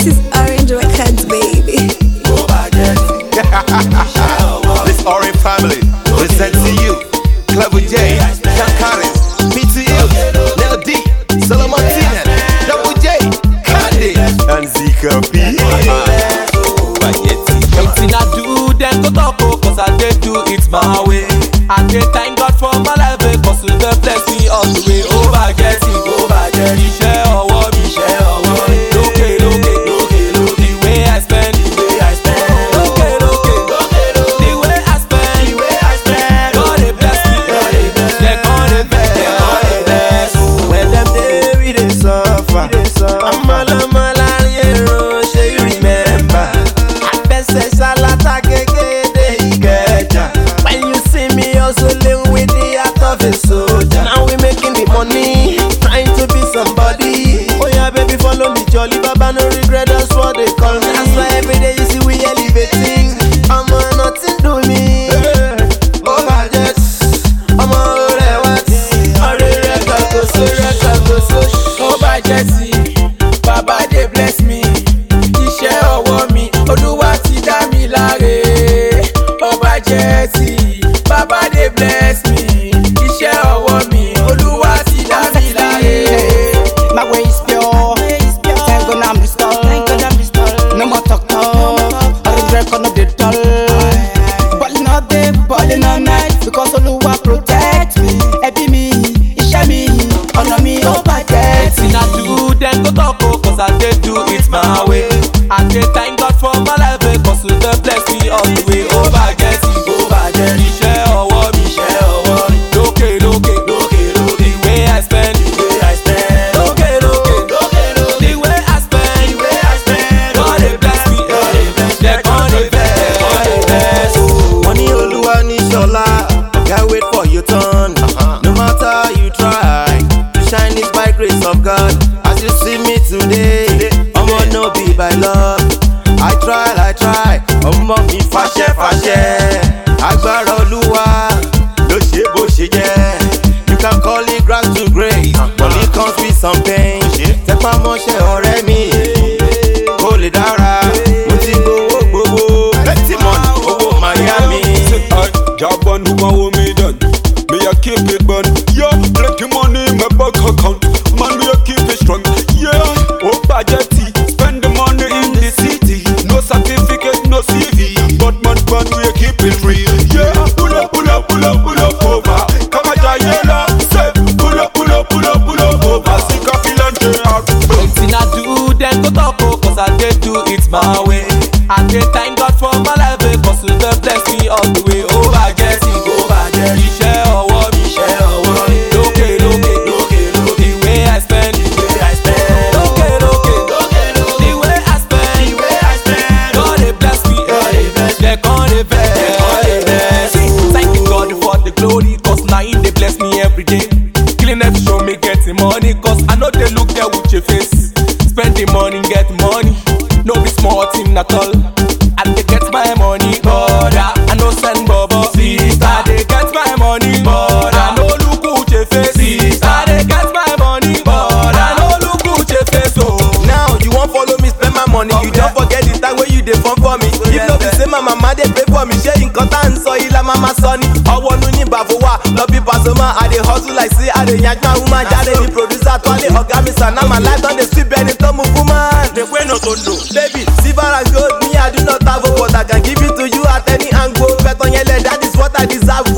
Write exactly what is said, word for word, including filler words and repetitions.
This is Orange Records, baby. This Orange family present to you Clever J, Sean Collins, P T U, Lil D, Solomon Tina, Double J, Candy, and Zika P. Anything I do, then go talk, cause I did do it my way. I did thank God for my life, cause you dey bless me all the way. Over getting, over getting, share ọwọ́ mi, share ọwọ́ mi. Lókè, lókè, lókè, lókè. The way I spend, the way I spend. Lókè, lókè, lókè, lókè. The way I spend, the way I spend. God dey bless me, God dey bless me. They God dey bless, they God dey bless. When them day we dey suffer, amala mala yero, shey you remember? Abese salata gegede Ikeja. When you see me hustling with the heart of a soldier, now we making the money, trying to be somebody. Oh yeah, baby, follow me, jolly baba, no regret, that's what they call me. That's why every day you see we elevating. I'm on nothing to me. Oh my jet, I'm on the what? I'm the record, go so record, go so. Oh my Jesse, Baba dey bless me. Iṣẹ́ ọwọ́ mi, Olúwa ti dá mi láre. Ọba Jesse, Baba dey bless me. Iṣẹ́ ọwọ́ mi, Olúwa ti dá mi láre. My way is pure. Thank God I'm restored. No more talk talk. Orange record no dey dull. Balling all day, balling all night. Because Oluwa protect me. Ẹbí mi, iṣẹ́ mi, ọ̀nà mi ó bàjẹ́. Anything I do, then go talk, cause I did do it my way. I did thank God for my life, cause you dey bless me all the way. Over getting, over getting. Iṣẹ́ ọwọ́ mi, iṣẹ́ ọwọ́ mi. Lókè, lókè, lókè, lókè. The way I spend, the way I spend. Lókè, lókè, lókè, lókè. The way I spend, the way I spend. God dey bless me, God dey bless me. They God dey bless, they God dey bless. Money Oluwa ni Shola, can't wait for your turn. No matter how you try, to shine is by grace of God. As you see me today, I'ma no be by love. I try, I try, I'ma mi fàṣẹ fàṣẹ. Agbára Oluwa ló ṣe bó ṣe jẹ́. You can call it grass to grace, but it comes with some pain. Tẹpá mọ́ṣẹ́ ọ̀rẹ́ mi, kó lè dára. Mo ti gbowó gbowó, plenty money, owó Miami. Job on who want me done. Me I keep it burn. Yeah, plenty money in my bank account. Man, me I keep it strong. Yeah, oh budgety, spend the money in the city. No certificate, no C V, but man, man, we keep it real. Yeah, pull up, pull up, pull up, pull up over. Come on, Jayela, say, pull up, pull up, pull up, pull up over. See coffee lunch out. Anything I do, then go talk, cause I did do it my way. I did thank God for my life, cause you dey bless me all the way. Over getting, over getting. Iṣẹ́ ọwọ́ mi, iṣẹ́ ọwọ́ mi. Lókè, lókè, lókè, lókè. The way I spend, the way I spend. Lókè, lókè, lókè, lókè. The way I spend, the way I spend. God dey bless me, God dey bless me. They God dey bless, they God dey bless. Thanking God for the glory, cause na Him dey bless me every day. Killing every show me getting money, cause I know they look there with your face. Spend the money, get money. No be small thing at all. And they get my money, brother. I no send bobo, sister. They get my money, brother. I no look who your face, sister. They get my money, brother. I no look who your face, oh. Now you won't follow me, spend my money. You don't forget the time when you dey fun for me. If no be say my mama dey pay for me, ṣé nǹkan tá n sọ yìí la mama sọ ni? Ọwọ́ nu ní bàbá wa, lọ bí Pasuma. I dey hustle like say I dey yanj my woman. Jáde ní producer tó alẹ́ ọ̀gá mi sàn. Now my life don dey sweet bẹ́ẹ̀ ni tó mú fún man. Dey wey no go know. Baby, silver and gold, me I do not have, but I can give it to you at any angle. Better yẹn lẹ̀, that is what I deserve.